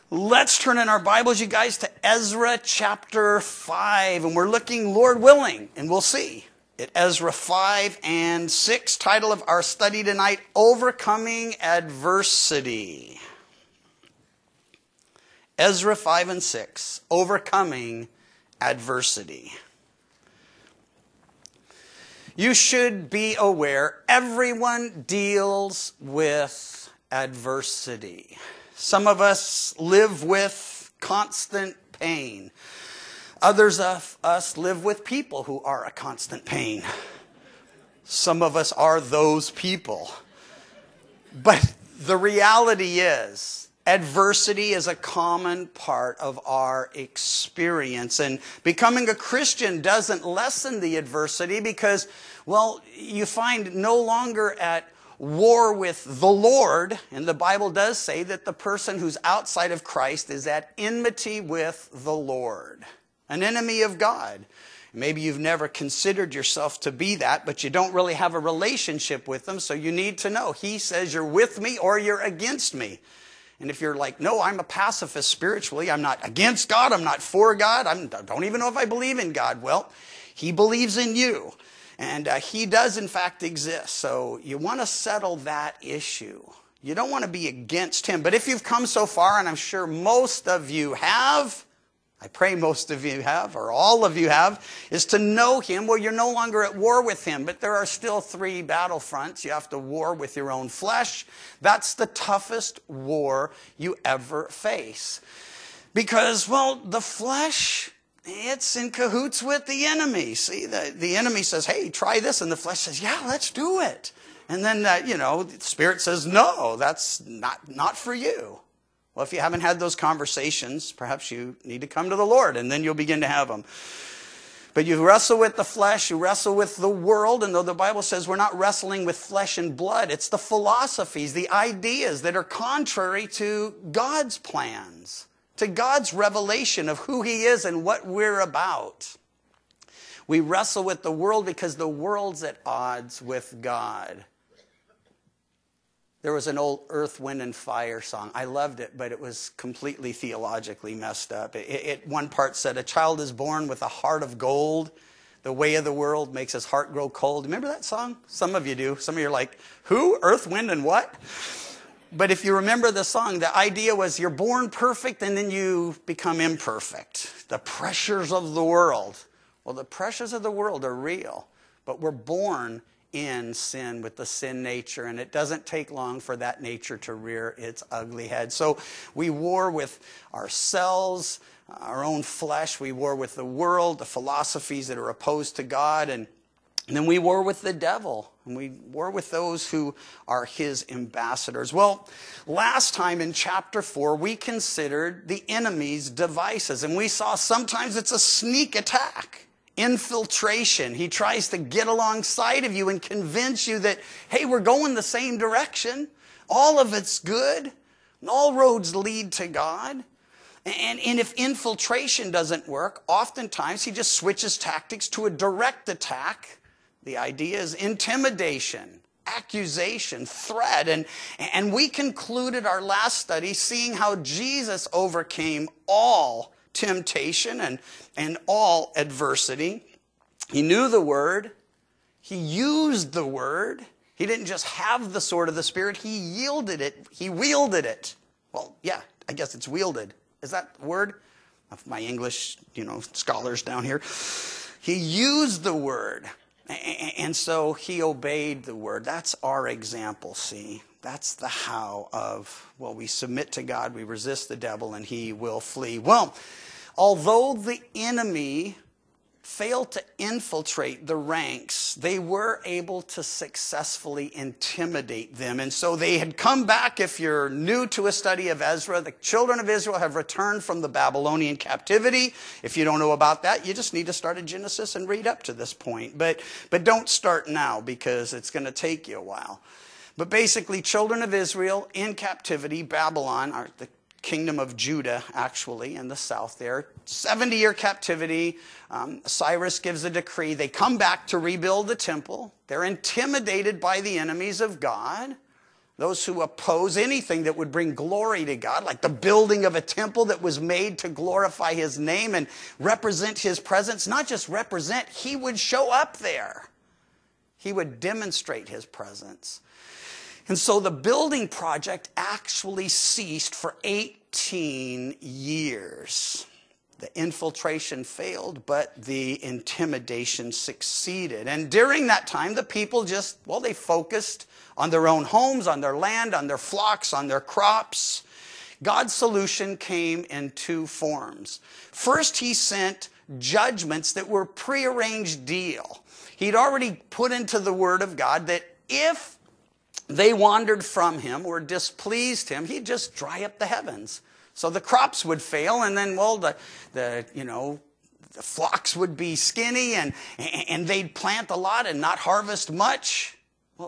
Let's turn in our Bibles, you guys, to Ezra chapter 5. And we're looking, Lord willing, and we'll see, at Ezra 5 and 6. Title of our study tonight, Overcoming Adversity. Ezra 5 and 6, Overcoming Adversity. You should be aware, everyone deals with adversity. Some of us live with constant pain. Others of us live with people who are a constant pain. Some of us are those people. But the reality is, adversity is a common part of our experience. And becoming a Christian doesn't lessen the adversity because, well, you find no longer at war with the Lord, and the Bible does say that the person who's outside of Christ is at enmity with the Lord, an enemy of God. Maybe you've never considered yourself to be that, but you don't really have a relationship with him, so you need to know. He says you're with me or you're against me. And if you're like, no, I'm a pacifist spiritually, I'm not against God, I'm not for God, I don't even know if I believe in God. Well, he believes in you. And he does, in fact, exist. So you want to settle that issue. You don't want to be against him. But if you've come so far, and I'm sure most of you have, I pray most of you have, or all of you have, is to know him. Well, you're no longer at war with him. But there are still three battlefronts. You have to war with your own flesh. That's the toughest war you ever face. Because, well, the flesh, it's in cahoots with the enemy. See, the enemy says, hey, try this. And the flesh says, yeah, let's do it. And then, the Spirit says, no, that's not for you. Well, if you haven't had those conversations, perhaps you need to come to the Lord, and then you'll begin to have them. But you wrestle with the flesh, you wrestle with the world, and though the Bible says we're not wrestling with flesh and blood, it's the philosophies, the ideas that are contrary to God's plans, to God's revelation of who he is and what we're about. We wrestle with the world because the world's at odds with God. There was an old Earth, Wind, and Fire song. I loved it, but it was completely theologically messed up. One part said, a child is born with a heart of gold. The way of the world makes his heart grow cold. Remember that song? Some of you do. Some of you are like, who? Earth, Wind, and what? But if you remember the song, the idea was you're born perfect and then you become imperfect. The pressures of the world. Well, the pressures of the world are real, but we're born in sin with the sin nature, and it doesn't take long for that nature to rear its ugly head. So we war with ourselves, our own flesh. We war with the world, the philosophies that are opposed to God, and then we war with the devil, and we war with those who are his ambassadors. Well, last time in chapter 4, we considered the enemy's devices, and we saw sometimes it's a sneak attack, infiltration. He tries to get alongside of you and convince you that, hey, we're going the same direction. All of it's good. And all roads lead to God. And if infiltration doesn't work, oftentimes he just switches tactics to a direct attack. The idea is intimidation, accusation, threat. And we concluded our last study seeing how Jesus overcame all temptation and all adversity. He knew the word. He used the word. He didn't just have the sword of the Spirit. He yielded it. He wielded it. Well, yeah, I guess it's wielded. Is that the word? My English, scholars down here. He used the word. And so he obeyed the word. That's our example, see. That's the how of, well, we submit to God, we resist the devil, and he will flee. Well, although the enemy failed to infiltrate the ranks, they were able to successfully intimidate them. And so they had come back. If you're new to a study of Ezra, the children of Israel have returned from the Babylonian captivity. If you don't know about that, you just need to start at Genesis and read up to this point. But don't start now because it's going to take you a while. But basically, children of Israel in captivity, Babylon, are the kingdom of Judah, actually, in the south there. 70-year captivity. Cyrus gives a decree. They come back to rebuild the temple. They're intimidated by the enemies of God. those who oppose anything that would bring glory to God, like the building of a temple that was made to glorify his name and represent his presence. Not just represent, he would show up there. He would demonstrate his presence. And so the building project actually ceased for 18 years. The infiltration failed, but the intimidation succeeded. And during that time, the people they focused on their own homes, on their land, on their flocks, on their crops. God's solution came in two forms. First, he sent judgments that were prearranged deal. He'd already put into the word of God that if they wandered from him or displeased him, he'd just dry up the heavens. So the crops would fail, and then, the flocks would be skinny, and they'd plant a lot and not harvest much.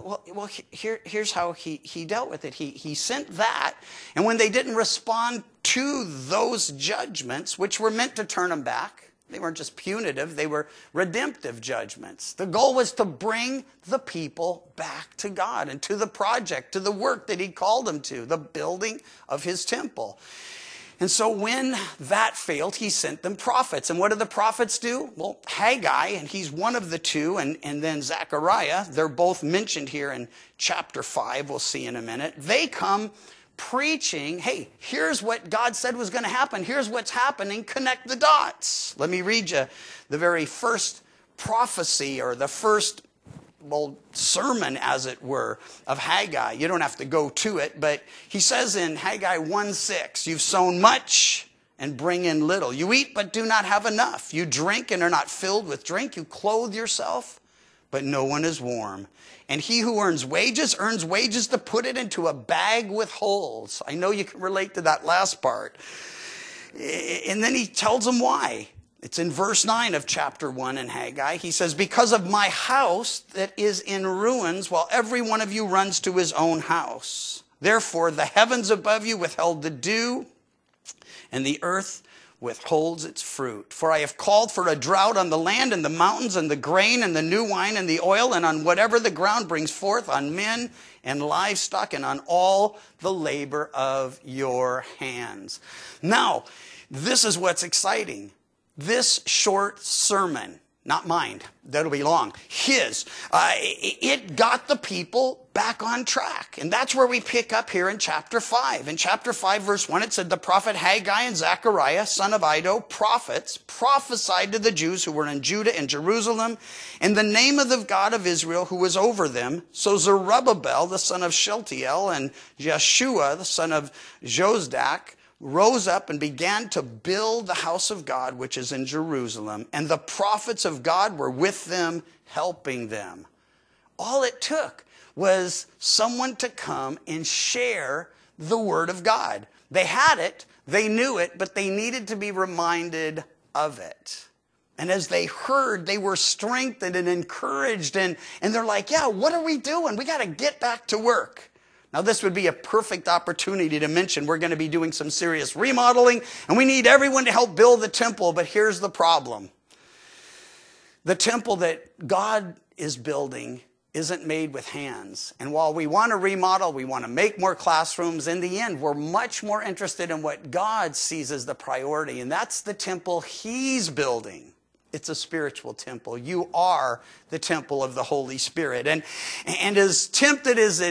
Here's how he dealt with it. He sent that, and when they didn't respond to those judgments, which were meant to turn them back, they weren't just punitive, they were redemptive judgments. The goal was to bring the people back to God and to the project, to the work that he called them to, the building of his temple. And so when that failed, he sent them prophets. And what do the prophets do? Well, Haggai, and he's one of the two, and then Zechariah, they're both mentioned here in chapter 5, we'll see in a minute. They come preaching, hey, here's what God said was going to happen. Here's what's happening. Connect the dots. Let me read you the very first prophecy, or the first sermon, as it were, of Haggai. You don't have to go to it, but he says in Haggai 1:6, you've sown much and bring in little. You eat but do not have enough. You drink and are not filled with drink. You clothe yourself, but no one is warm. And he who earns wages to put it into a bag with holes. I know you can relate to that last part. And then he tells them why. It's in verse 9 of chapter 1 in Haggai. He says, because of my house that is in ruins, while every one of you runs to his own house. Therefore, the heavens above you withheld the dew, and the earth withholds its fruit. For I have called for a drought on the land and the mountains and the grain and the new wine and the oil and on whatever the ground brings forth, on men and livestock and on all the labor of your hands. Now, this is what's exciting. This short sermon, not mine, that'll be long, his, it got the people back on track. And that's where we pick up here in chapter 5. In chapter 5, verse 1, it said, the prophet Haggai and Zechariah, son of Iddo, prophets, prophesied to the Jews who were in Judah and Jerusalem in the name of the God of Israel who was over them. So Zerubbabel, the son of Shealtiel, and Jeshua, the son of Jozadak, rose up and began to build the house of God, which is in Jerusalem. And the prophets of God were with them, helping them. All it took was someone to come and share the word of God. They had it, they knew it, but they needed to be reminded of it. And as they heard, they were strengthened and encouraged. And they're like, yeah, what are we doing? We got to get back to work. Now, this would be a perfect opportunity to mention we're going to be doing some serious remodeling, and we need everyone to help build the temple. But here's the problem. The temple that God is building isn't made with hands. And while we want to remodel, we want to make more classrooms, in the end, we're much more interested in what God sees as the priority, and that's the temple he's building. It's a spiritual temple. You are the temple of the Holy Spirit. And as tempting as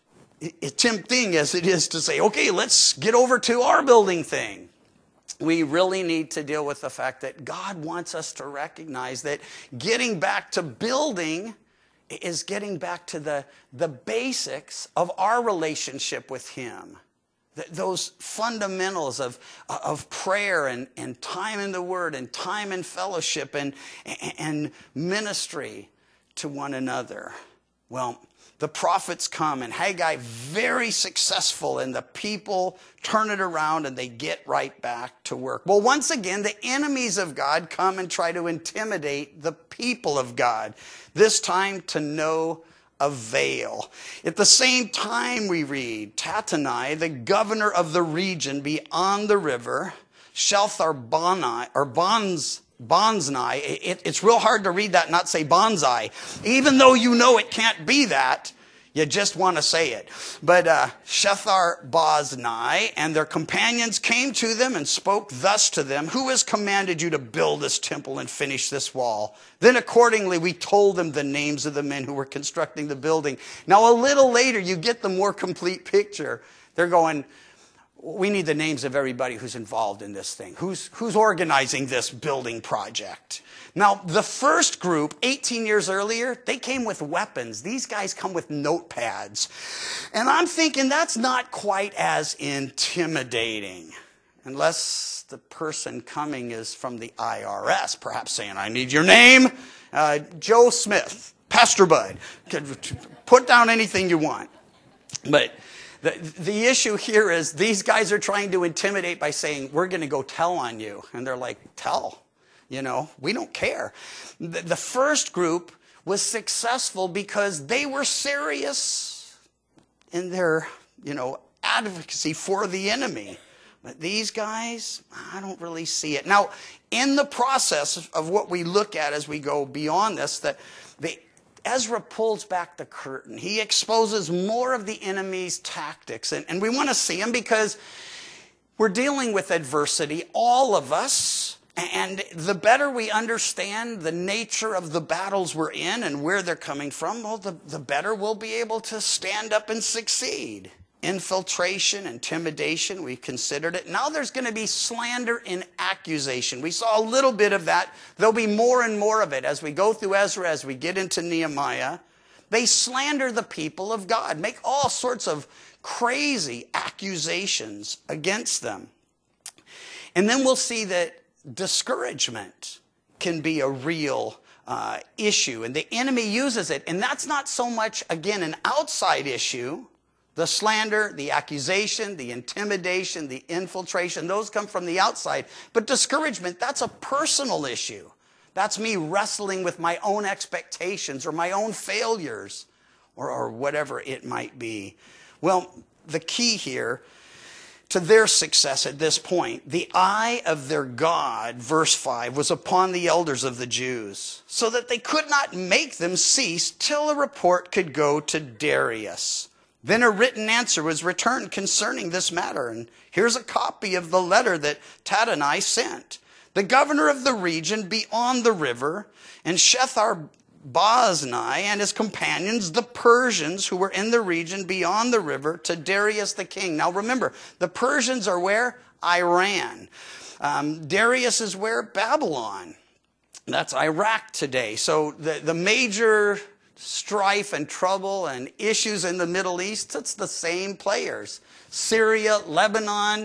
it is to say, okay, let's get over to our building thing, we really need to deal with the fact that God wants us to recognize that getting back to building is getting back to the basics of our relationship with him. Those fundamentals of prayer and time in the Word and time in fellowship and ministry to one another. Well, the prophets come, and Haggai very successful, and the people turn it around and they get right back to work. Well, once again, the enemies of God come and try to intimidate the people of God, this time to no avail. At the same time, we read, Tattenai, the governor of the region beyond the river, Shalthar-Bonai, or Bonsnai, it's real hard to read that and not say bonsai. Even though you know it can't be that, You just want to say it. But Shethar-boznai and their companions came to them and spoke thus to them, "Who has commanded you to build this temple and finish this wall?" Then accordingly we told them the names of the men who were constructing the building. Now a little later you get the more complete picture. They're going, we need the names of everybody who's involved in this thing. Who's organizing this building project? Now, the first group, 18 years earlier, they came with weapons. These guys come with notepads. And I'm thinking that's not quite as intimidating. Unless the person coming is from the IRS, perhaps saying, "I need your name, Joe Smith, Pastor Bud. Put down anything you want." But the issue here is these guys are trying to intimidate by saying, "We're going to go tell on you." And they're like, "Tell? We don't care." The first group was successful because they were serious in their, advocacy for the enemy. But these guys, I don't really see it. Now, in the process of what we look at as we go beyond this, Ezra pulls back the curtain. He exposes more of the enemy's tactics. And we want to see them because we're dealing with adversity, all of us. And the better we understand the nature of the battles we're in and where they're coming from, well, the better we'll be able to stand up and succeed. Infiltration, intimidation, we've considered it. Now there's going to be slander and accusation. We saw a little bit of that. There'll be more and more of it as we go through Ezra, as we get into Nehemiah. They slander the people of God, make all sorts of crazy accusations against them. And then we'll see that discouragement can be a real issue, and the enemy uses it. And that's not so much, again, an outside issue. The slander, the accusation, the intimidation, the infiltration, those come from the outside. But discouragement, that's a personal issue. That's me wrestling with my own expectations or my own failures or whatever it might be. Well, the key here to their success at this point, the eye of their God, verse 5, was upon the elders of the Jews, so that they could not make them cease till a report could go to Darius. Then a written answer was returned concerning this matter. And here's a copy of the letter that Tattenai sent. The governor of the region beyond the river, and Shethar-boznai and his companions, the Persians who were in the region beyond the river, to Darius the king. Now remember, the Persians are where? Iran. Darius is where? Babylon. That's Iraq today. So the major strife and trouble and issues in the Middle East, it's the same players. Syria, Lebanon,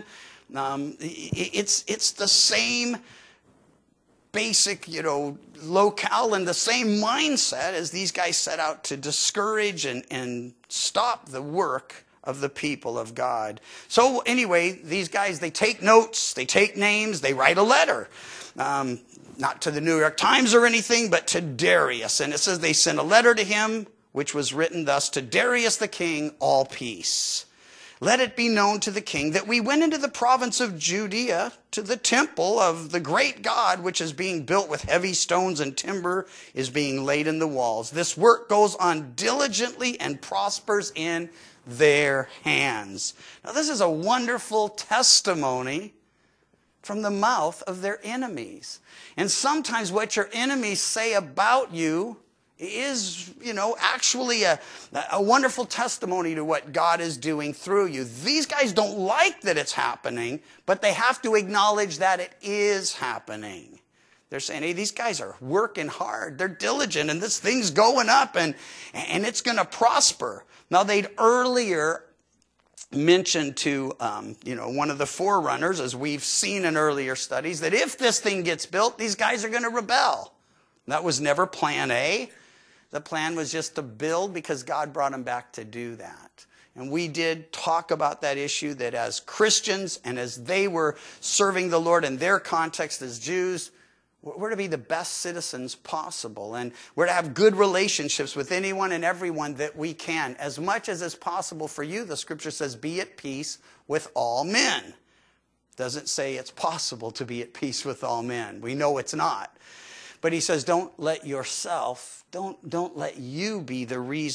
it's the same basic, locale and the same mindset as these guys set out to discourage and stop the work of the people of God. So anyway, these guys, they take notes, they take names, they write a letter. Not to the New York Times or anything, but to Darius. And it says they sent a letter to him, which was written thus: to Darius the king, all peace. Let it be known to the king that we went into the province of Judea to the temple of the great God, which is being built with heavy stones, and timber is being laid in the walls. This work goes on diligently and prospers in their hands. Now this is a wonderful testimony from the mouth of their enemies. And sometimes what your enemies say about you is, actually a wonderful testimony to what God is doing through you. These guys don't like that it's happening, but they have to acknowledge that it is happening. They're saying, hey, these guys are working hard. They're diligent, and this thing's going up, and it's going to prosper. Now, they'd earlier mentioned to one of the forerunners, as we've seen in earlier studies, that if this thing gets built, these guys are going to rebel. That was never plan A. The plan was just to build because God brought them back to do that. And we did talk about that issue, that as Christians and as they were serving the Lord in their context as Jews, we're to be the best citizens possible. And we're to have good relationships with anyone and everyone that we can. As much as is possible for you, the scripture says, be at peace with all men. It doesn't say it's possible to be at peace with all men. We know it's not. But he says, don't let you be the reason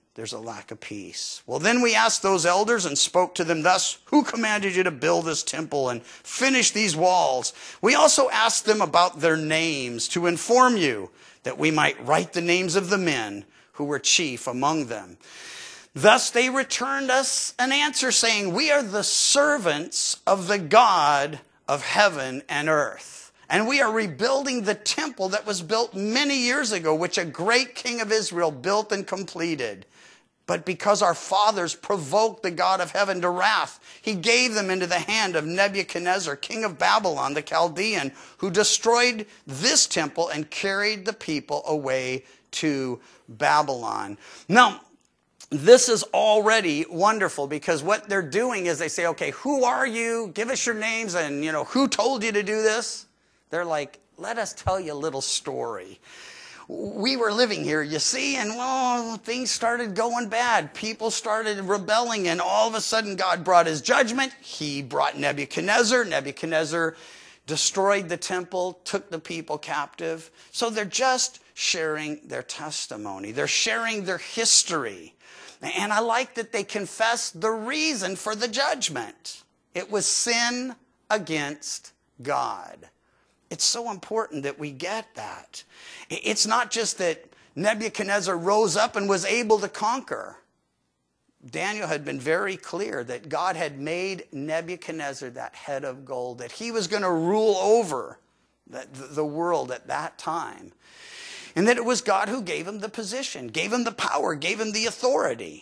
there's a lack of peace. Well, then we asked those elders and spoke to them thus, who commanded you to build this temple and finish these walls? We also asked them about their names to inform you that we might write the names of the men who were chief among them. Thus they returned us an answer saying, we are the servants of the God of heaven and earth. And we are rebuilding the temple that was built many years ago, which a great king of Israel built and completed. But because our fathers provoked the God of heaven to wrath, he gave them into the hand of Nebuchadnezzar, king of Babylon, the Chaldean, who destroyed this temple and carried the people away to Babylon. Now, this is already wonderful because what they're doing is they say, okay, who are you? Give us your names and, who told you to do this? They're like, let us tell you a little story. We were living here, you see, and things started going bad. People started rebelling, and all of a sudden God brought his judgment. He brought Nebuchadnezzar. Nebuchadnezzar destroyed the temple, took the people captive. So they're just sharing their testimony. They're sharing their history. And I like that they confess the reason for the judgment. It was sin against God. It's so important that we get that. It's not just that Nebuchadnezzar rose up and was able to conquer. Daniel had been very clear that God had made Nebuchadnezzar that head of gold, that he was going to rule over the world at that time. And that it was God who gave him the position, gave him the power, gave him the authority.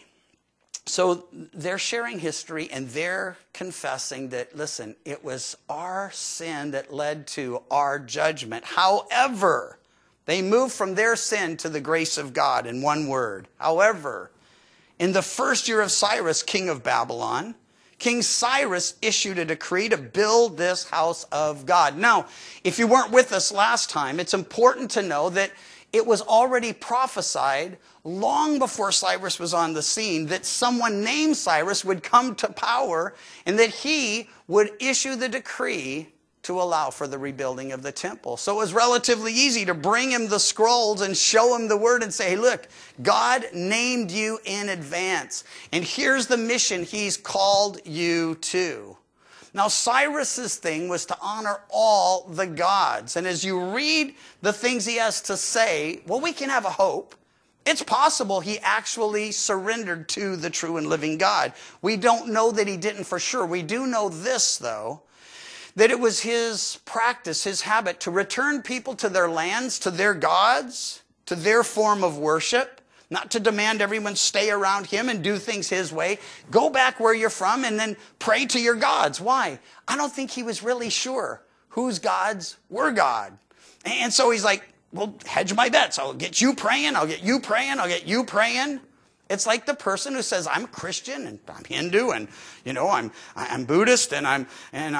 So they're sharing history and they're confessing that, listen, it was our sin that led to our judgment. However, they moved from their sin to the grace of God in one word. However, in the first year of Cyrus, king of Babylon, King Cyrus issued a decree to build this house of God. Now, if you weren't with us last time, it's important to know that it was already prophesied long before Cyrus was on the scene that someone named Cyrus would come to power and that he would issue the decree to allow for the rebuilding of the temple. So it was relatively easy to bring him the scrolls and show him the word and say, hey, look, God named you in advance. And here's the mission he's called you to. Now, Cyrus's thing was to honor all the gods. And as you read the things he has to say, well, we can have a hope. It's possible he actually surrendered to the true and living God. We don't know that he didn't for sure. We do know this, though, that it was his practice, his habit, to return people to their lands, to their gods, to their form of worship, not to demand everyone stay around him and do things his way. Go back where you're from and then pray to your gods. Why? I don't think he was really sure whose gods were God. And so he's like, well, hedge my bets. I'll get you praying. I'll get you praying. I'll get you praying. It's like the person who says, I'm a Christian and I'm Hindu and, I'm Buddhist and I'm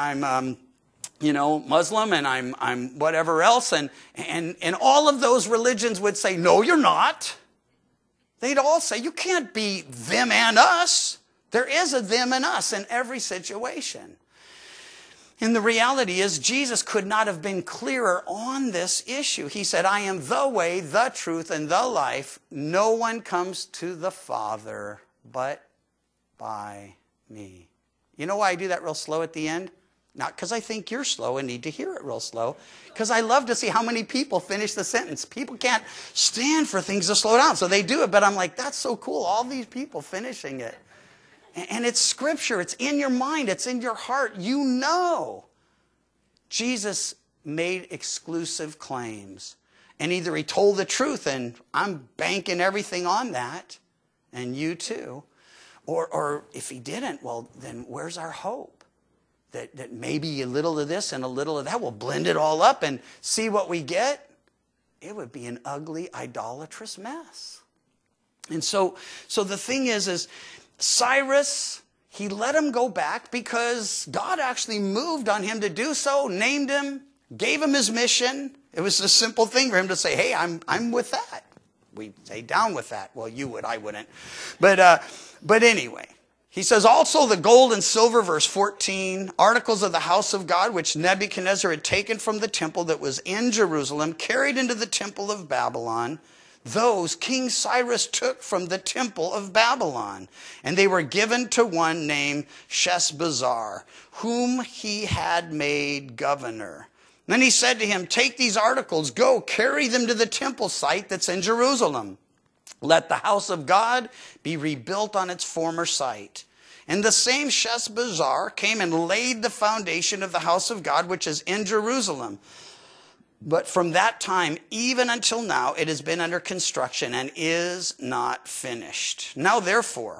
Muslim and I'm whatever else. And all of those religions would say, no, you're not. They'd all say, you can't be them and us. There is a them and us in every situation. And the reality is Jesus could not have been clearer on this issue. He said, I am the way, the truth, and the life. No one comes to the Father but by me. You know why I do that real slow at the end? Not because I think you're slow and need to hear it real slow. Because I love to see how many people finish the sentence. People can't stand for things to slow down, so they do it. But I'm like, that's so cool. All these people finishing it. And it's scripture. It's in your mind. It's in your heart. You know. Jesus made exclusive claims. And either he told the truth, and I'm banking everything on that, and you too. Or if he didn't, well, then where's our hope? That maybe a little of this and a little of that, we'll blend it all up and see what we get. It would be an ugly, idolatrous mess. And so the thing is Cyrus, he let him go back because God actually moved on him to do so, named him, gave him his mission. It was a simple thing for him to say, hey, I'm with that. We say down with that. Well, you would, I wouldn't. But anyway, he says also the gold and silver, verse 14, articles of the house of God, which Nebuchadnezzar had taken from the temple that was in Jerusalem, carried into the temple of Babylon. those King Cyrus took from the temple of Babylon, and they were given to one named Sheshbazzar, whom he had made governor. Then he said to him, take these articles, go, carry them to the temple site that's in Jerusalem. Let the house of God be rebuilt on its former site. And the same Sheshbazzar came and laid the foundation of the house of God, which is in Jerusalem. But from that time, even until now, it has been under construction and is not finished. Now, therefore,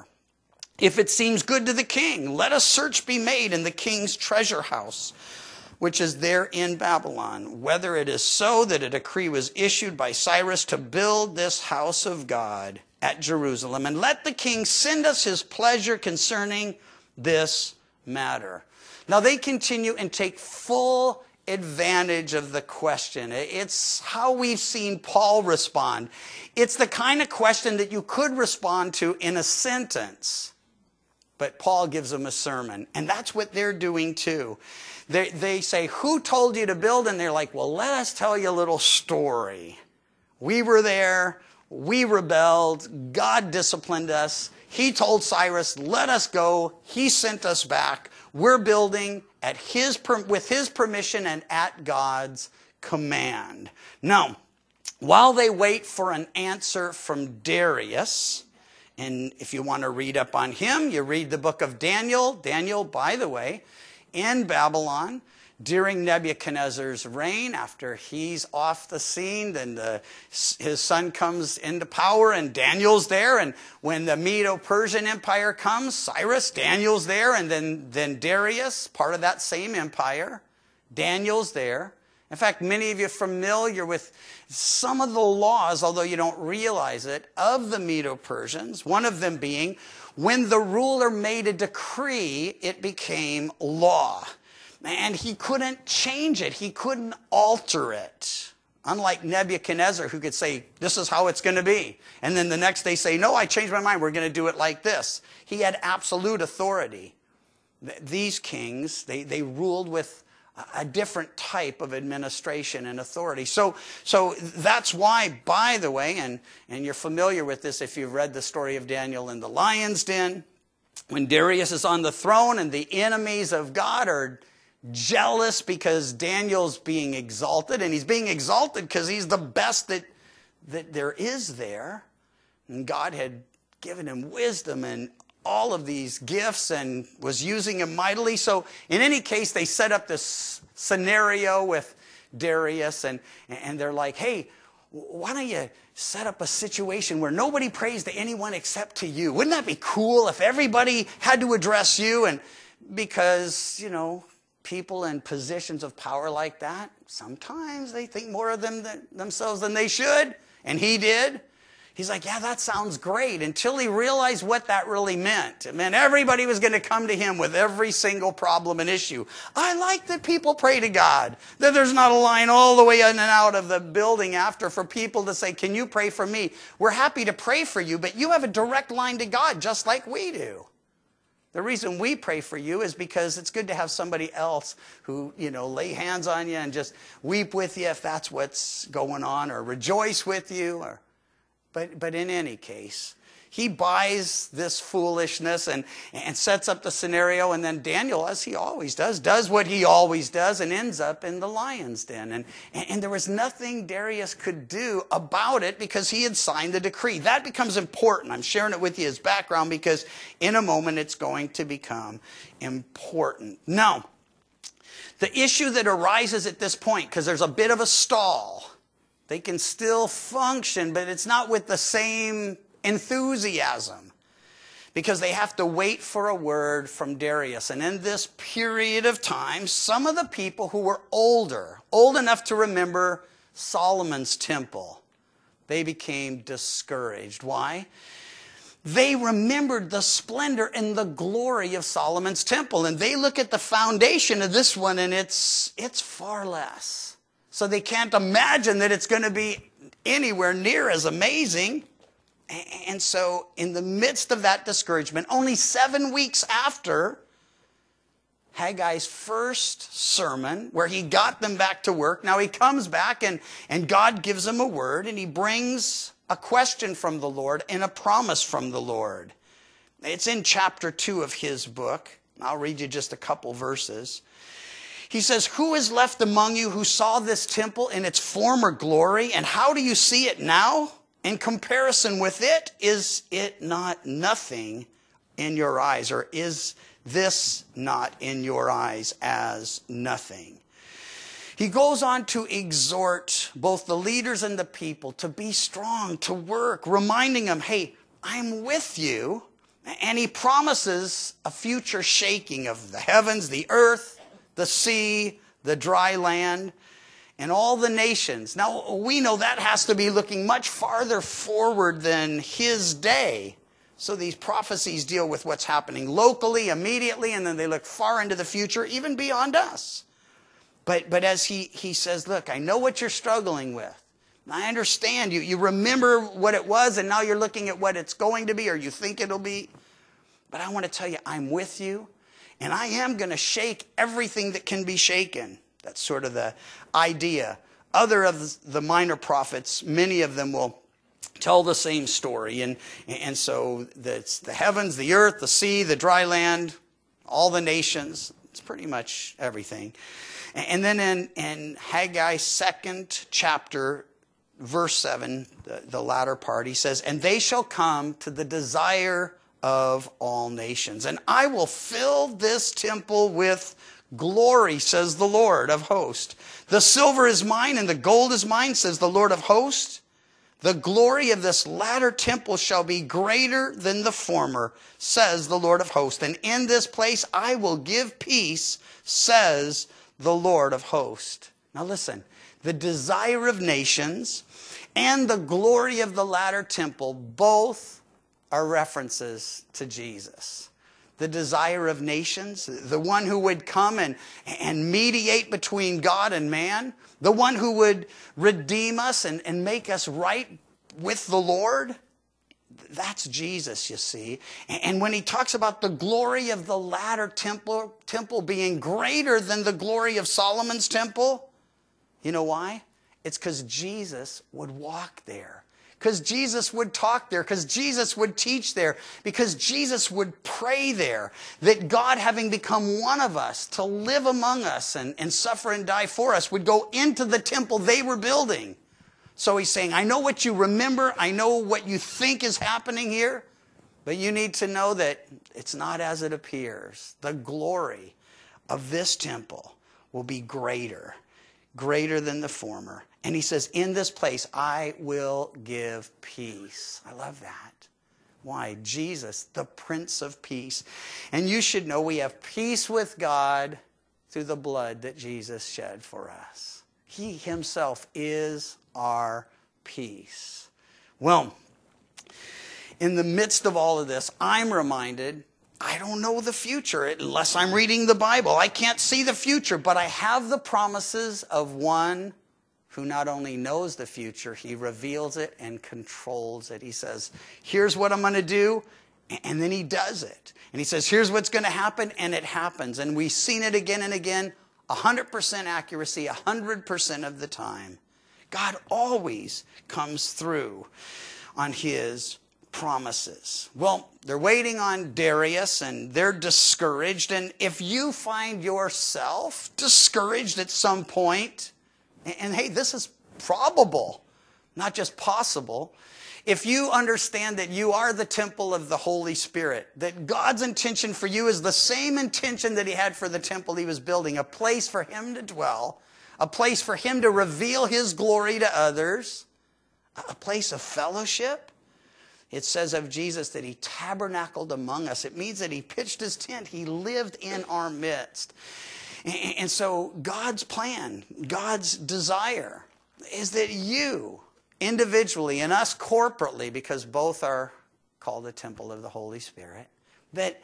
if it seems good to the king, let a search be made in the king's treasure house, which is there in Babylon, whether it is so that a decree was issued by Cyrus to build this house of God at Jerusalem. And let the king send us his pleasure concerning this matter. Now, they continue and take full advantage of the question. It's how we've seen Paul respond. It's the kind of question that you could respond to in a sentence, but Paul gives them a sermon, and that's what they're doing too. They say, who told you to build? And they're like, well, let us tell you a little story. We were there, we rebelled, God disciplined us, he told Cyrus, let us go, he sent us back, we're building with his permission and at God's command. Now, while they wait for an answer from Darius, and if you want to read up on him, you read the book of Daniel. Daniel, by the way, in Babylon, during Nebuchadnezzar's reign, after he's off the scene, then his son comes into power and Daniel's there. And when the Medo-Persian Empire comes, Cyrus, Daniel's there. And then Darius, part of that same empire, Daniel's there. In fact, many of you are familiar with some of the laws, although you don't realize it, of the Medo-Persians. One of them being, when the ruler made a decree, it became law. And he couldn't change it. He couldn't alter it. Unlike Nebuchadnezzar, who could say, this is how it's going to be. And then the next day say, no, I changed my mind. We're going to do it like this. He had absolute authority. These kings, they ruled with a different type of administration and authority. So that's why, by the way, and you're familiar with this if you've read the story of Daniel in the lion's den, when Darius is on the throne and the enemies of God are jealous because Daniel's being exalted, and he's being exalted because he's the best that there is there. And God had given him wisdom and all of these gifts and was using him mightily. So in any case, they set up this scenario with Darius, and they're like, hey, why don't you set up a situation where nobody prays to anyone except to you? Wouldn't that be cool if everybody had to address you? And because, people in positions of power like that, sometimes they think more of themselves than they should. And he did. He's like, yeah, that sounds great. Until he realized what that really meant. It meant everybody was going to come to him with every single problem and issue. I like that people pray to God. That there's not a line all the way in and out of the building after for people to say, can you pray for me? We're happy to pray for you, but you have a direct line to God just like we do. The reason we pray for you is because it's good to have somebody else who, lay hands on you and just weep with you if that's what's going on, or rejoice with you. But in any case, he buys this foolishness and sets up the scenario. And then Daniel, as he always does what he always does and ends up in the lion's den. And there was nothing Darius could do about it because he had signed the decree. That becomes important. I'm sharing it with you as background because in a moment it's going to become important. Now, the issue that arises at this point, because there's a bit of a stall, they can still function, but it's not with the same enthusiasm because they have to wait for a word from Darius. And in this period of time, some of the people who were old enough to remember Solomon's temple, they became discouraged. Why? They remembered the splendor and the glory of Solomon's temple. And they look at the foundation of this one and it's far less. So they can't imagine that it's going to be anywhere near as amazing. And so in the midst of that discouragement, only 7 weeks after Haggai's first sermon, where he got them back to work, now he comes back and God gives him a word, and he brings a question from the Lord and a promise from the Lord. It's in chapter 2 of his book. I'll read you just a couple verses. He says, "Who is left among you who saw this temple in its former glory? And how do you see it now? In comparison with it, is it not nothing in your eyes?" Or is this not in your eyes as nothing? He goes on to exhort both the leaders and the people to be strong, to work, reminding them, hey, I'm with you. And he promises a future shaking of the heavens, the earth, the sea, the dry land, and all the nations. Now, we know that has to be looking much farther forward than his day. So these prophecies deal with what's happening locally, immediately, and then they look far into the future, even beyond us. But as he says, look, I know what you're struggling with. I understand. You remember what it was, and now you're looking at what it's going to be, or you think it'll be. But I want to tell you, I'm with you, and I am going to shake everything that can be shaken. That's sort of the idea. Other of the minor prophets, many of them will tell the same story. And so it's the heavens, the earth, the sea, the dry land, all the nations. It's pretty much everything. And then in Haggai 2nd chapter, verse 7, the latter part, he says, "And they shall come to the desire of all nations. And I will fill this temple with glory, says the Lord of hosts. The silver is mine and the gold is mine, says the Lord of hosts. The glory of this latter temple shall be greater than the former, says the Lord of hosts. And in this place I will give peace, says the Lord of hosts." Now listen, the desire of nations and the glory of the latter temple both are references to Jesus. The desire of nations, the one who would come and mediate between God and man, the one who would redeem us and make us right with the Lord. That's Jesus, you see. And when he talks about the glory of the latter temple being greater than the glory of Solomon's temple, you know why? It's because Jesus would walk there. Because Jesus would talk there, because Jesus would teach there, because Jesus would pray there, that God, having become one of us to live among us and suffer and die for us, would go into the temple they were building. So he's saying, I know what you remember, I know what you think is happening here, but you need to know that it's not as it appears. The glory of this temple will be greater than the former. And he says, in this place, I will give peace. I love that. Why? Jesus, the Prince of Peace. And you should know we have peace with God through the blood that Jesus shed for us. He himself is our peace. Well, in the midst of all of this, I'm reminded, I don't know the future unless I'm reading the Bible. I can't see the future, but I have the promises of one who not only knows the future, he reveals it and controls it. He says, here's what I'm going to do, and then he does it. And he says, here's what's going to happen, and it happens. And we've seen it again and again, 100% accuracy, 100% of the time. God always comes through on his promises. Well, they're waiting on Darius, and they're discouraged. And if you find yourself discouraged at some point, and hey, this is probable, not just possible. If you understand that you are the temple of the Holy Spirit, that God's intention for you is the same intention that he had for the temple he was building, a place for him to dwell, a place for him to reveal his glory to others, a place of fellowship. It says of Jesus that he tabernacled among us. It means that he pitched his tent. He lived in our midst. And so God's plan, God's desire is that you individually and us corporately, because both are called the temple of the Holy Spirit, that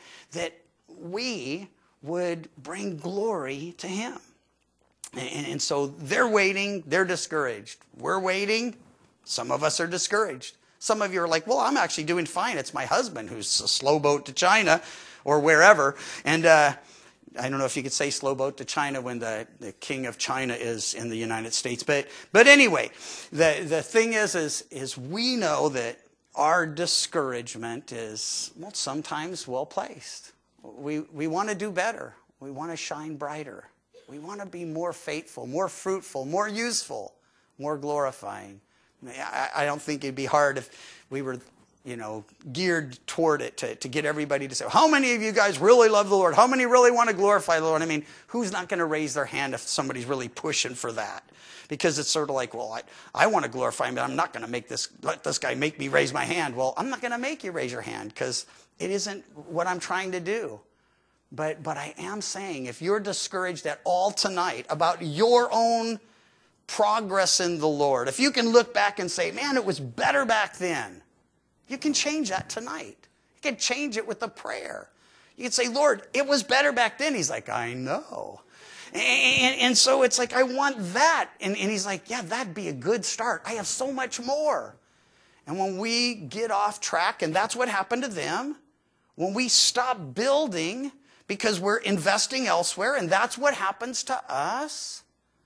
we would bring glory to him. And so they're waiting, they're discouraged. We're waiting, some of us are discouraged. Some of you are like, well, I'm actually doing fine. It's my husband who's a slow boat to China or wherever. And I don't know if you could say slow boat to China when the king of China is in the United States. But anyway, the thing is we know that our discouragement is, well, sometimes well placed. We want to do better. We want to shine brighter. We want to be more faithful, more fruitful, more useful, more glorifying. I don't think it'd be hard if we were, geared toward it to get everybody to say, how many of you guys really love the Lord? How many really want to glorify the Lord? I mean, who's not going to raise their hand if somebody's really pushing for that? Because it's sort of like, well, I want to glorify him, but I'm not going to let this guy make me raise my hand. Well, I'm not going to make you raise your hand because it isn't what I'm trying to do. But I am saying, if you're discouraged at all tonight about your own progress in the Lord, if you can look back and say, man, it was better back then, you can change that tonight. You can change it with a prayer. You can say, Lord, it was better back then. He's like, I know. And so it's like, I want that. And he's like, yeah, that'd be a good start. I have so much more. And when we get off track, and that's what happened to them, when we stop building because we're investing elsewhere, and that's what happens to us,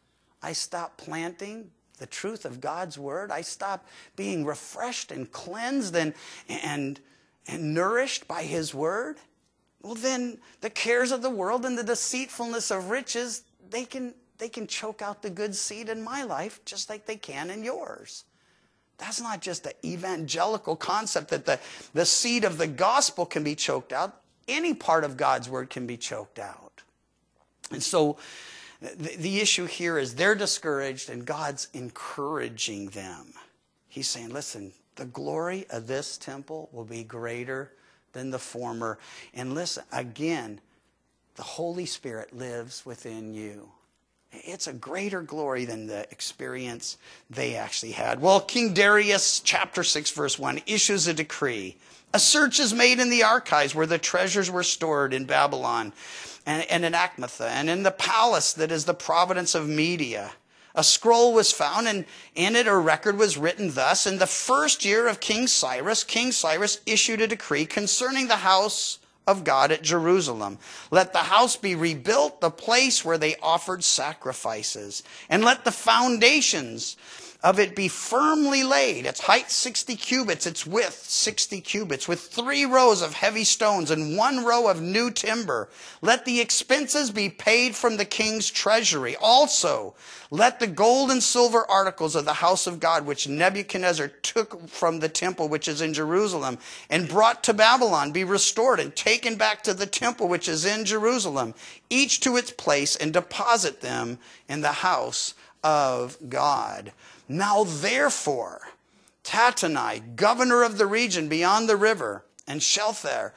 I stop planting the truth of God's word. I stop being refreshed and cleansed and nourished by his word. Well, then the cares of the world and the deceitfulness of riches, they can choke out the good seed in my life just like they can in yours. That's not just the evangelical concept that the seed of the gospel can be choked out. Any part of God's word can be choked out. And so the issue here is they're discouraged and God's encouraging them. He's saying, listen, the glory of this temple will be greater than the former. And listen, again, the Holy Spirit lives within you. It's a greater glory than the experience they actually had. Well, King Darius, chapter 6, verse 1, issues a decree. A search is made in the archives where the treasures were stored in Babylon and in Achmetha and in the palace that is the province of Media. A scroll was found, and in it a record was written thus: in the first year of King Cyrus issued a decree concerning the house of God at Jerusalem. Let the house be rebuilt, the place where they offered sacrifices, and let the foundations of it be firmly laid. Its height 60 cubits, its width 60 cubits, with 3 rows of heavy stones and 1 row of new timber. Let the expenses be paid from the king's treasury. Also, let the gold and silver articles of the house of God, which Nebuchadnezzar took from the temple which is in Jerusalem and brought to Babylon, be restored and taken back to the temple which is in Jerusalem, each to its place, and deposit them in the house of God. Now therefore, Tattenai, governor of the region beyond the river, and Shelthar,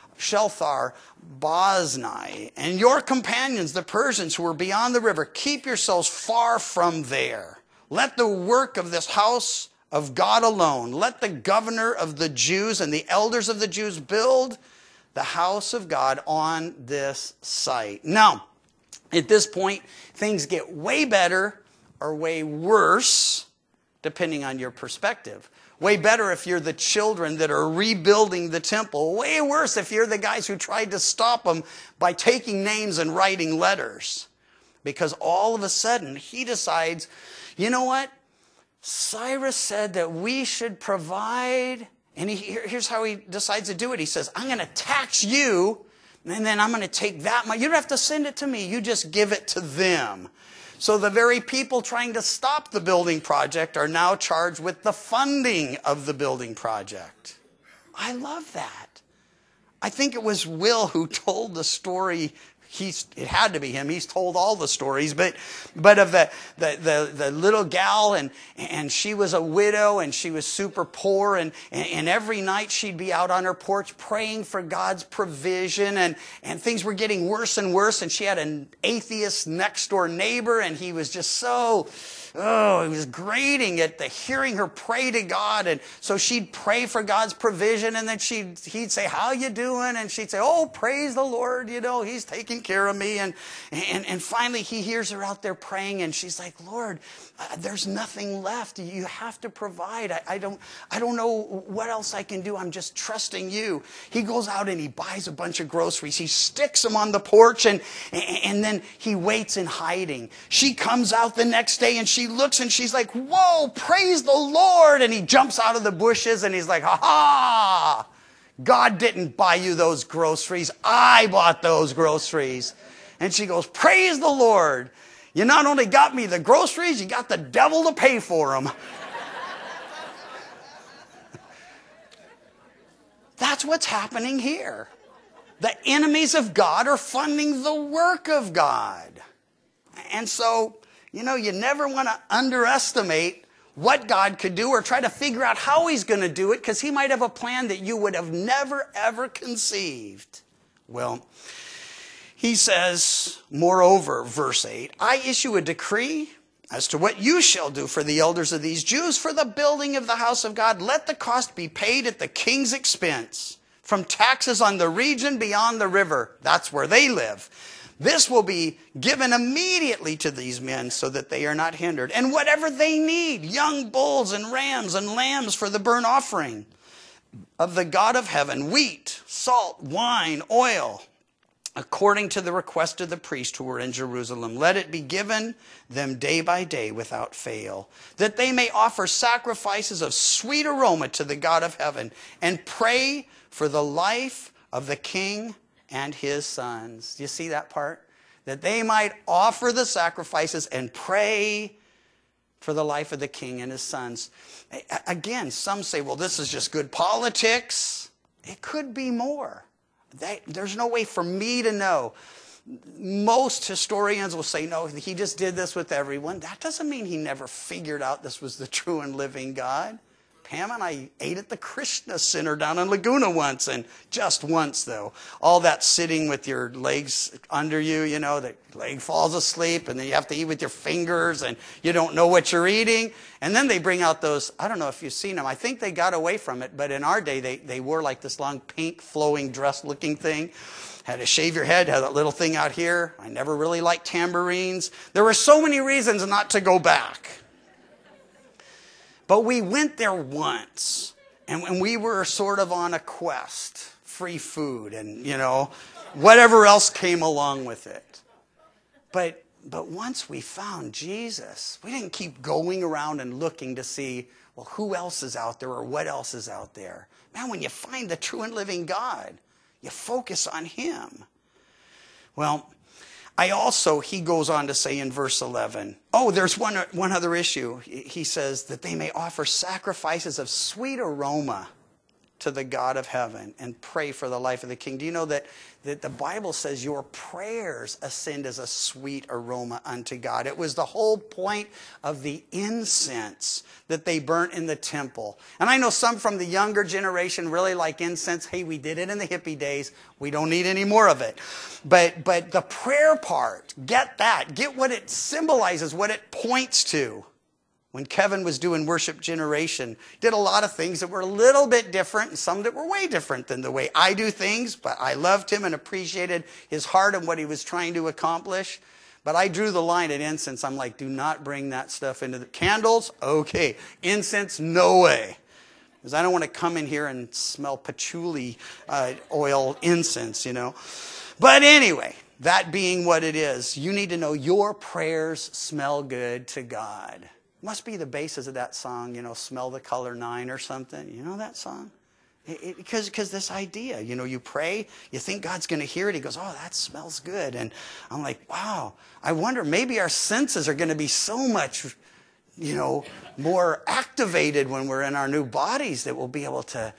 Boznai, and your companions, the Persians who are beyond the river, keep yourselves far from there. Let the work of this house of God alone, let the governor of the Jews and the elders of the Jews build the house of God on this site. Now, at this point, things get way better or way worse, depending on your perspective. Way better if you're the children that are rebuilding the temple. Way worse if you're the guys who tried to stop them by taking names and writing letters. Because all of a sudden, he decides, you know what? Cyrus said that we should provide, and here's how he decides to do it. He says, I'm going to tax you, and then I'm going to take that money. You don't have to send it to me. You just give it to them. So the very people trying to stop the building project are now charged with the funding of the building project. I love that. I think it was Will who told the story. It had to be him. He's told all the stories, but of the little gal, and she was a widow, and she was super poor, and every night she'd be out on her porch praying for God's provision, and things were getting worse and worse, and she had an atheist next door neighbor, and he was just so, he was grating at hearing her pray to God, and so she'd pray for God's provision, and then he'd say, how you doing? And she'd say, oh, praise the Lord, he's taking taking care of me. And finally he hears her out there praying, and she's like, Lord, there's nothing left. You have to provide. I don't know what else I can do. I'm just trusting you. He goes out and he buys a bunch of groceries. He sticks them on the porch, and then he waits in hiding. She comes out the next day and she looks and she's like, whoa, praise the Lord. And he jumps out of the bushes and he's like, ha ha. God didn't buy you those groceries. I bought those groceries. And she goes, praise the Lord. You not only got me the groceries, you got the devil to pay for them. That's what's happening here. The enemies of God are funding the work of God. And so, you never want to underestimate what God could do or try to figure out how he's going to do it, because he might have a plan that you would have never, ever conceived. Well, he says, moreover, verse 8, I issue a decree as to what you shall do for the elders of these Jews for the building of the house of God. Let the cost be paid at the king's expense from taxes on the region beyond the river. That's where they live. This will be given immediately to these men so that they are not hindered. And whatever they need, young bulls and rams and lambs for the burnt offering of the God of heaven, wheat, salt, wine, oil, according to the request of the priests who were in Jerusalem. Let it be given them day by day without fail, that they may offer sacrifices of sweet aroma to the God of heaven and pray for the life of the king and his sons. Do you see that part? That they might offer the sacrifices and pray for the life of the king and his sons. Again, some say, well, this is just good politics. It could be more. There's no way for me to know. Most historians will say, no, he just did this with everyone. That doesn't mean he never figured out this was the true and living God. Pam and I ate at the Krishna Center down in Laguna once, and just once though. All that sitting with your legs under you, the leg falls asleep, and then you have to eat with your fingers, and you don't know what you're eating. And then they bring out those, I don't know if you've seen them. I think they got away from it, but in our day, they wore like this long pink flowing dress looking thing. Had to shave your head, had that little thing out here. I never really liked tambourines. There were so many reasons not to go back. But we went there once, and we were sort of on a quest, free food and, whatever else came along with it. But once we found Jesus, we didn't keep going around and looking to see, well, who else is out there or what else is out there. Man, when you find the true and living God, you focus on him. Well, he goes on to say in verse 11, there's one other issue. He says that they may offer sacrifices of sweet aroma to the God of heaven and pray for the life of the king. Do you know that the Bible says your prayers ascend as a sweet aroma unto God? It was the whole point of the incense that they burnt in the temple. And I know some from the younger generation really like incense. Hey, we did it in the hippie days. We don't need any more of it. But the prayer part, get that. Get what it symbolizes, what it points to. When Kevin was doing Worship Generation, did a lot of things that were a little bit different and some that were way different than the way I do things. But I loved him and appreciated his heart and what he was trying to accomplish. But I drew the line at incense. I'm like, do not bring that stuff into the candles. Okay. Incense, no way. Because I don't want to come in here and smell patchouli oil incense, But anyway, that being what it is, you need to know your prayers smell good to God. Must be the basis of that song, Smell the Color 9 or something. You know that song? Because this idea, you pray, you think God's going to hear it. He goes, oh, that smells good. And I'm like, wow, I wonder, maybe our senses are going to be so much, more activated when we're in our new bodies that we'll be able to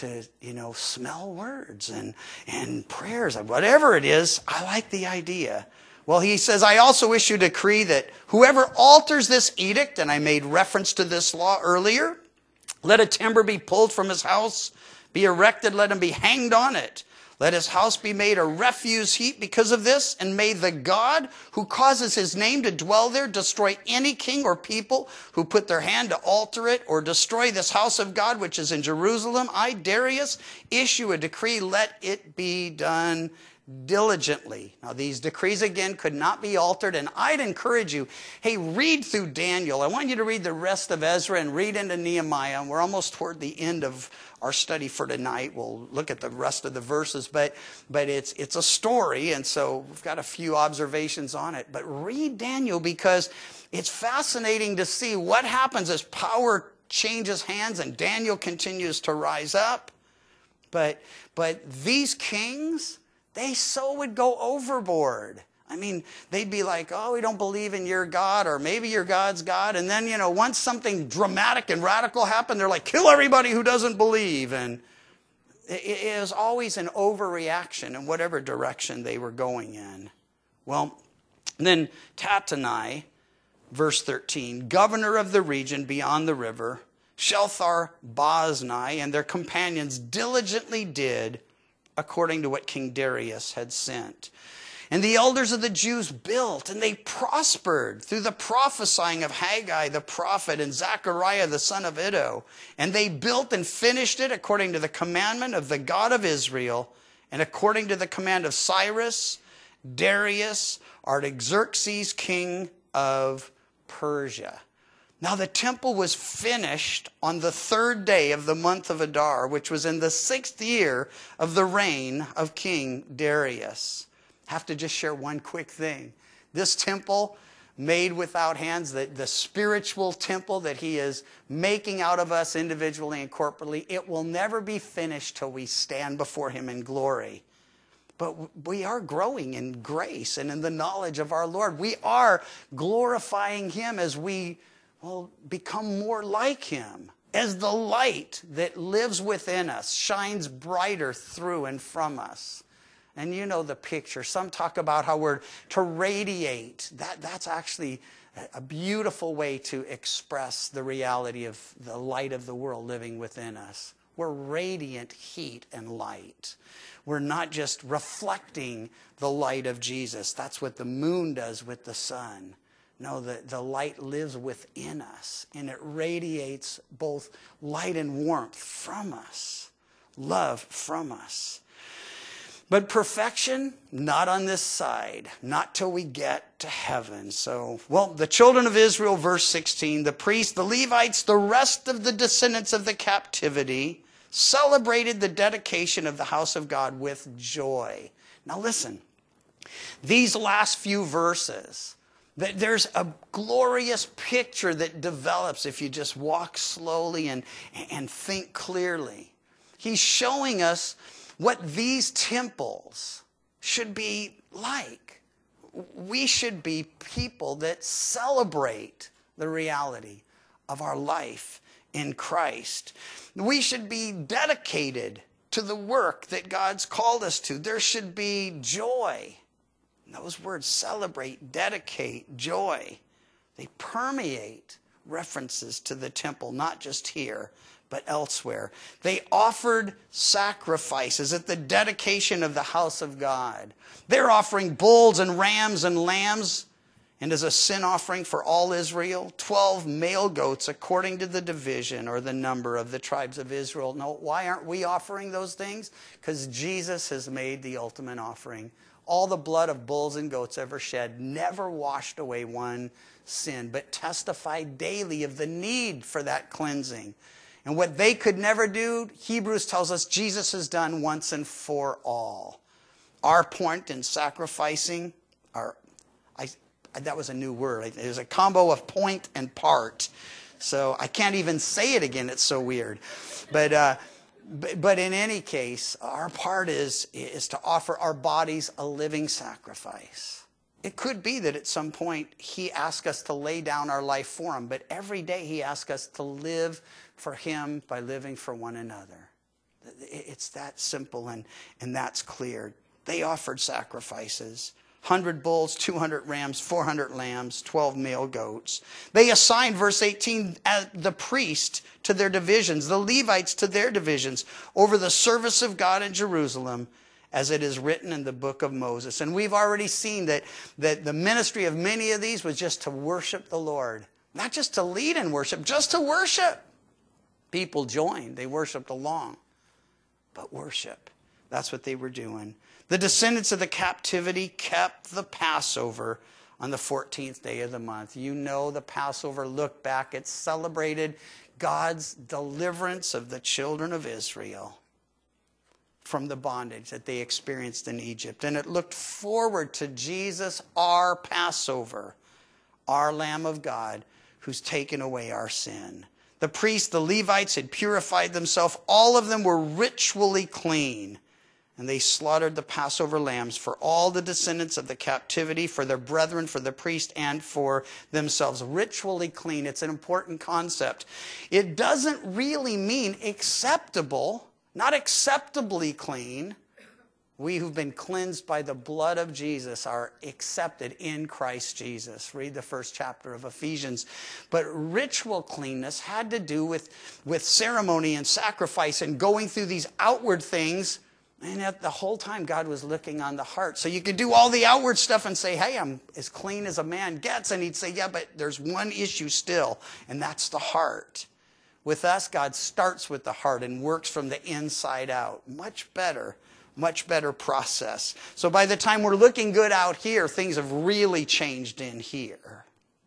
smell words and prayers. Whatever it is, I like the idea. Well, he says, I also issue a decree that whoever alters this edict, and I made reference to this law earlier, let a timber be pulled from his house, be erected, let him be hanged on it. Let his house be made a refuse heap because of this, and may the God who causes his name to dwell there destroy any king or people who put their hand to alter it or destroy this house of God which is in Jerusalem. I, Darius, issue a decree, let it be done diligently. Now, these decrees, again, could not be altered, and I'd encourage you, hey, read through Daniel. I want you to read the rest of Ezra and read into Nehemiah. We're almost toward the end of our study for tonight. We'll look at the rest of the verses, but it's a story, and so we've got a few observations on it. But read Daniel, because it's fascinating to see what happens as power changes hands and Daniel continues to rise up. But these kings, they so would go overboard. I mean, they'd be like, oh, we don't believe in your God, or maybe your God's God. And then, once something dramatic and radical happened, they're like, kill everybody who doesn't believe. And it was always an overreaction in whatever direction they were going in. Well, then Tattenai, verse 13, governor of the region beyond the river, Shelthar-Boznai and their companions diligently did according to what King Darius had sent. And the elders of the Jews built, and they prospered through the prophesying of Haggai the prophet and Zechariah the son of Iddo. And they built and finished it according to the commandment of the God of Israel, and according to the command of Cyrus, Darius, Artaxerxes, king of Persia. Now the temple was finished on the 3rd day of the month of Adar, which was in the 6th year of the reign of King Darius. I have to just share one quick thing. This temple made without hands, the spiritual temple that he is making out of us individually and corporately, it will never be finished till we stand before him in glory. But we are growing in grace and in the knowledge of our Lord. We are glorifying him as we become more like him, as the light that lives within us shines brighter through and from us. And you know the picture. Some talk about how we're to radiate. That's actually a beautiful way to express the reality of the light of the world living within us. We're radiant heat and light. We're not just reflecting the light of Jesus. That's what the moon does with the sun. No, the light lives within us, and it radiates both light and warmth from us, love from us. But perfection, not on this side, not till we get to heaven. So, the children of Israel, verse 16, the priests, the Levites, the rest of the descendants of the captivity celebrated the dedication of the house of God with joy. Now listen, these last few verses, there's a glorious picture that develops if you just walk slowly and think clearly. He's showing us what these temples should be like. We should be people that celebrate the reality of our life in Christ. We should be dedicated to the work that God's called us to. There should be joy. Those words, celebrate, dedicate, joy, they permeate references to the temple, not just here, but elsewhere. They offered sacrifices at the dedication of the house of God. They're offering bulls and rams and lambs, and as a sin offering for all Israel, 12 male goats according to the division or the number of the tribes of Israel. No, why aren't we offering those things? Because Jesus has made the ultimate offering. All the blood of bulls and goats ever shed never washed away one sin, but testified daily of the need for that cleansing. And what they could never do, Hebrews tells us Jesus has done once and for all. Our point in sacrificing, that was a new word. It was a combo of point and part. So I can't even say it again. It's so weird. But in any case, our part is to offer our bodies a living sacrifice. It could be that at some point he asks us to lay down our life for him, but every day he asks us to live for him by living for one another. It's that simple and that's clear. They offered sacrifices. 100 bulls, 200 rams, 400 lambs, 12 male goats. They assigned, verse 18, the priest to their divisions, the Levites to their divisions, over the service of God in Jerusalem, as it is written in the book of Moses. And we've already seen that the ministry of many of these was just to worship the Lord. Not just to lead in worship, just to worship. People joined. They worshiped along. But worship. That's what they were doing. The descendants of the captivity kept the Passover on the 14th day of the month. You know the Passover, look back, it celebrated God's deliverance of the children of Israel from the bondage that they experienced in Egypt. And it looked forward to Jesus, our Passover, our Lamb of God, who's taken away our sin. The priests, the Levites, had purified themselves. All of them were ritually clean. And they slaughtered the Passover lambs for all the descendants of the captivity, for their brethren, for the priest, and for themselves. Ritually clean. It's an important concept. It doesn't really mean acceptable, not acceptably clean. We who've been cleansed by the blood of Jesus are accepted in Christ Jesus. Read the first chapter of Ephesians. But ritual cleanness had to do with ceremony and sacrifice and going through these outward things. And yet the whole time God was looking on the heart. So you could do all the outward stuff and say, hey, I'm as clean as a man gets. And he'd say, yeah, but there's one issue still, and that's the heart. With us, God starts with the heart and works from the inside out. Much better process. So by the time we're looking good out here, things have really changed in here.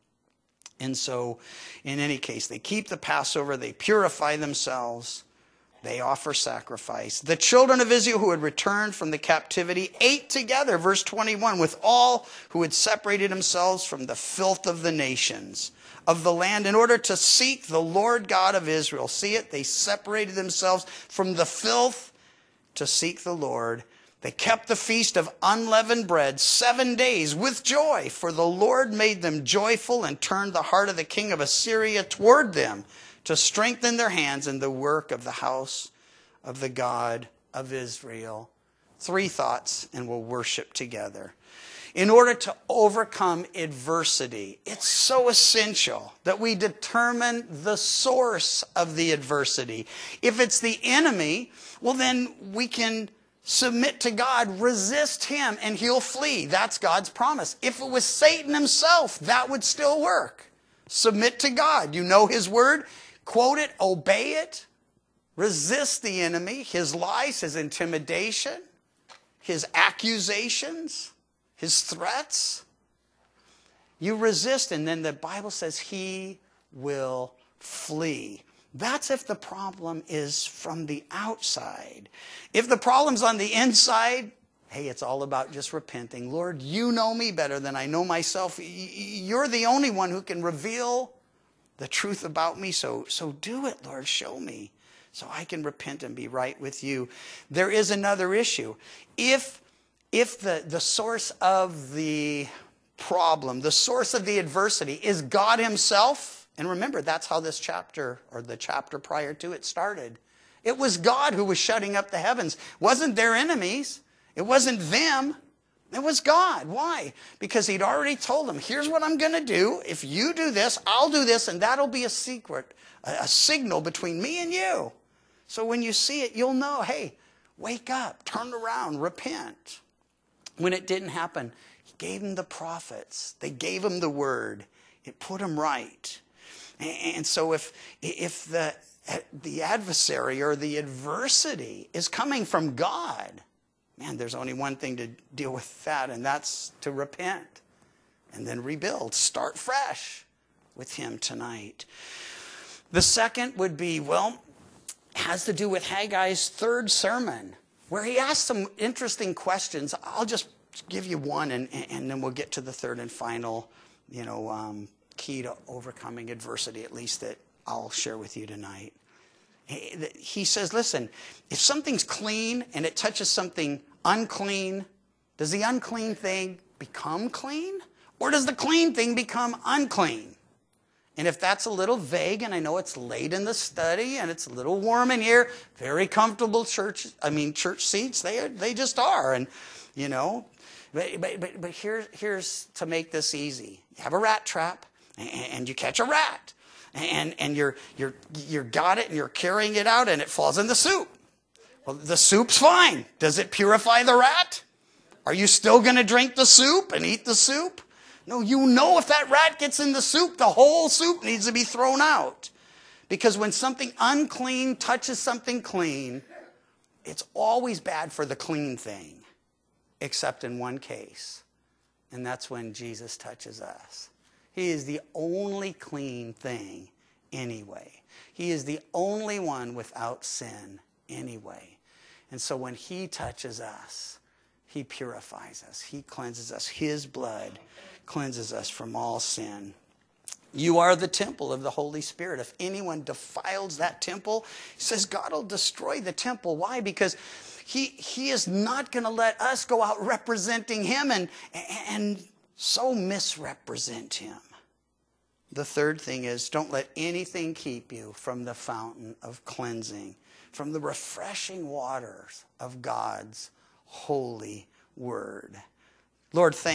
And so, in any case, they keep the Passover, they purify themselves, they offer sacrifice. The children of Israel who had returned from the captivity ate together, verse 21, with all who had separated themselves from the filth of the nations of the land in order to seek the Lord God of Israel. See it? They separated themselves from the filth to seek the Lord. They kept the feast of unleavened bread 7 days with joy, for the Lord made them joyful and turned the heart of the king of Assyria toward them to strengthen their hands in the work of the house of the God of Israel. 3 thoughts, and we'll worship together. In order to overcome adversity, it's so essential that we determine the source of the adversity. If it's the enemy, well, then we can submit to God, resist him, and he'll flee. That's God's promise. If it was Satan himself, that would still work. Submit to God. You know his word. Quote it, obey it. Resist the enemy, his lies, his intimidation, his accusations, his threats. You resist, and then the Bible says he will flee. That's if the problem is from the outside. If the problem's on the inside, hey, it's all about just repenting. Lord, you know me better than I know myself. You're the only one who can reveal the truth about me. So do it, Lord. Show me so I can repent and be right with you. There is another issue. If the source of the problem, the source of the adversity is God himself, and remember, that's how this chapter, or the chapter prior to it, started. It was God who was shutting up the heavens. It wasn't their enemies. It wasn't them. It was God. Why? Because he'd already told them, here's what I'm going to do. If you do this, I'll do this, and that'll be a secret, a signal between me and you. So when you see it, you'll know, hey, wake up, turn around, repent. When it didn't happen, he gave them the prophets. They gave him the word. It put them right. And so if the adversary or the adversity is coming from God, man, there's only one thing to deal with that, and that's to repent and then rebuild. Start fresh with him tonight. The second would be, has to do with Haggai's third sermon, where he asked some interesting questions. I'll just give you one, and then we'll get to the third and final, key to overcoming adversity, at least that I'll share with you tonight. He says, listen, if something's clean and it touches something unclean, does the unclean thing become clean? Or does the clean thing become unclean? And if that's a little vague, and I know it's late in the study and it's a little warm in here, very comfortable church seats, they just are. And, but here's to make this easy. You have a rat trap and you catch a rat. And you're got it and you're carrying it out and it falls in the soup. Well, the soup's fine. Does it purify the rat? Are you still going to drink the soup and eat the soup? No, if that rat gets in the soup, the whole soup needs to be thrown out. Because when something unclean touches something clean, it's always bad for the clean thing. except in one case, and that's when Jesus touches us. He is the only clean thing anyway. He is the only one without sin anyway. And so when he touches us, he purifies us. He cleanses us. His blood cleanses us from all sin. You are the temple of the Holy Spirit. If anyone defiles that temple, he says God will destroy the temple. Why? Because he is not going to let us go out representing him and so misrepresent him. The third thing is, don't let anything keep you from the fountain of cleansing, from the refreshing waters of God's holy word. Lord, thank you.